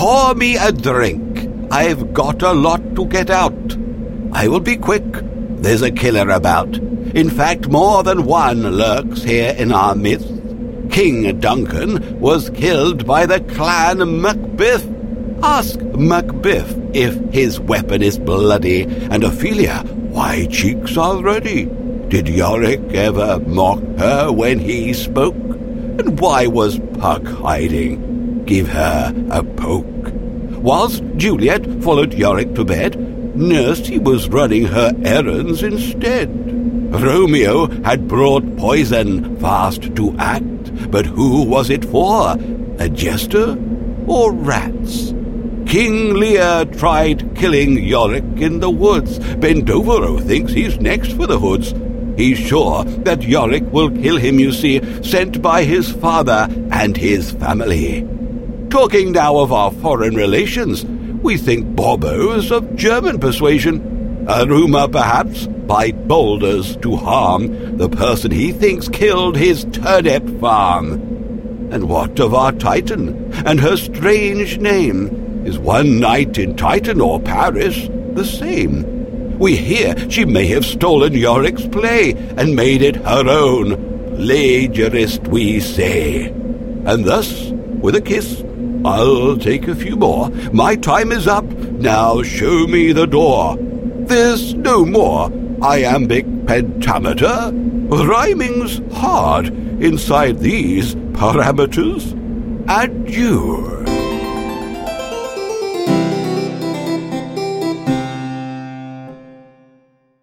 pour me a drink. I've got a lot to get out. I will be quick. There's a killer about. In fact, more than one lurks here in our midst. King Duncan was killed by the clan Macbeth. Ask Macbeth if his weapon is bloody, and Ophelia why cheeks are ready. Did Yorick ever mock her when he spoke? And why was Puck hiding? Give her a poke. Whilst Juliet followed Yorick to bed, Nursey was running her errands instead. Romeo had brought poison fast to act, but who was it for? A jester or rats? King Lear tried killing Yorick in the woods. Bendovero thinks he's next for the hoods. He's sure that Yorick will kill him, you see, sent by his father and his family. Talking now of our foreign relations, we think Bobo's of German persuasion. A rumour, perhaps, by boulders to harm the person he thinks killed his turnip farm. And what of our Titan and her strange name? Is one night in Titan or Paris the same? We hear she may have stolen Yorick's play and made it her own. Plagiarist, we say. And thus, with a kiss, I'll take a few more. My time is up. Now show me the door. There's no more iambic pentameter. Rhyming's hard inside these parameters. Adieu.